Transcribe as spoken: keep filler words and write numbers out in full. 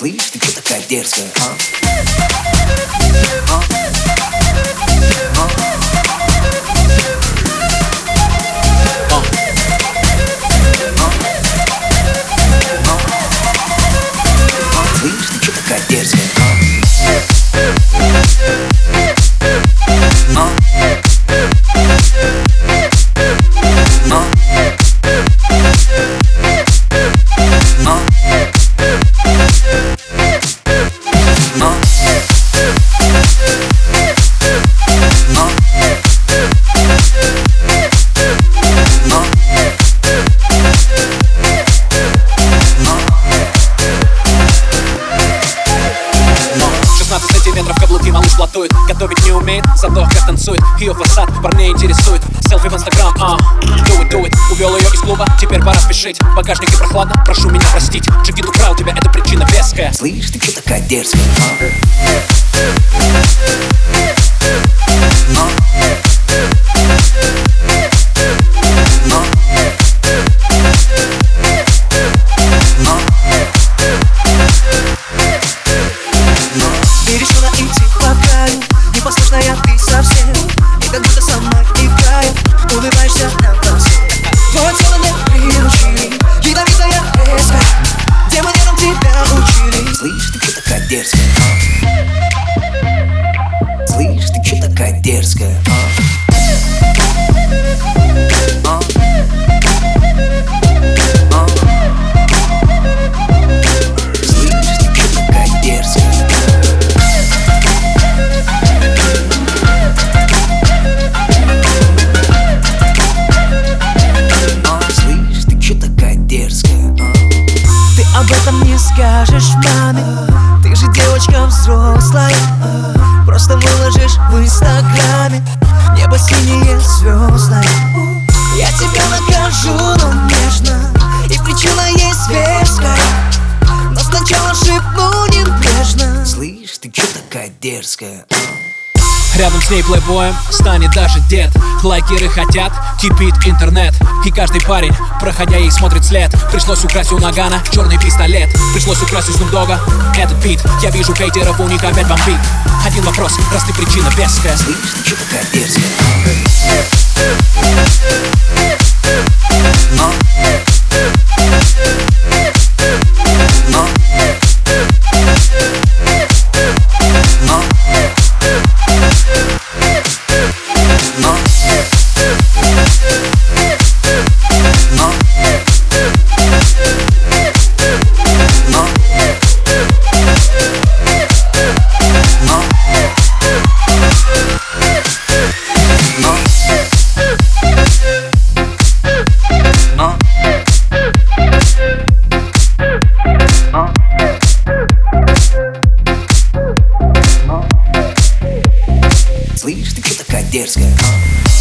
Слышь, ты что такая дерзкая, а? Слышь, ты что такая дерзкая, а? Сантиметров каблуки, малыш платует. Готовить не умеет, зато как танцует. Ее фасад парней интересует. Селфи в инстаграм, а do it, do it. Увел ее из клуба, теперь пора спешить. В багажнике прохладно, прошу меня простить. Джигит украл тебя, это причина веская. Слышь, ты что такая дерзкая, а? Непослушная ты совсем, и как будто сама играет, улыбаешься на глазу. Твое тело не приручили, ядовитая резка, демонерам тебя учили. Слышь, ты что такая дерзкая, а? Слышь, ты что такая дерзкая, а? А? А? Слышь, ты что такая дерзкая? Об этом не скажешь маме, ты же девочка взрослая. Просто выложишь в инстаграме небо синее звездное. Я тебя накажу, но нежно, и причина есть веская, но сначала шепну небрежно. Слышь, ты что такая дерзкая, а? Рядом с ней плейбоем станет даже дед. Лайкеры хотят, кипит интернет. И каждый парень, проходя ей, смотрит след. Пришлось украсть у Нагана черный пистолет. Пришлось украсть у Снупдога этот бит. Я вижу хейтеров, у них опять бомбит. Один вопрос, раз ты причина веская. Слышь, ты что такая дерзкая, а? Слышь, ты что такая дерзкая, а?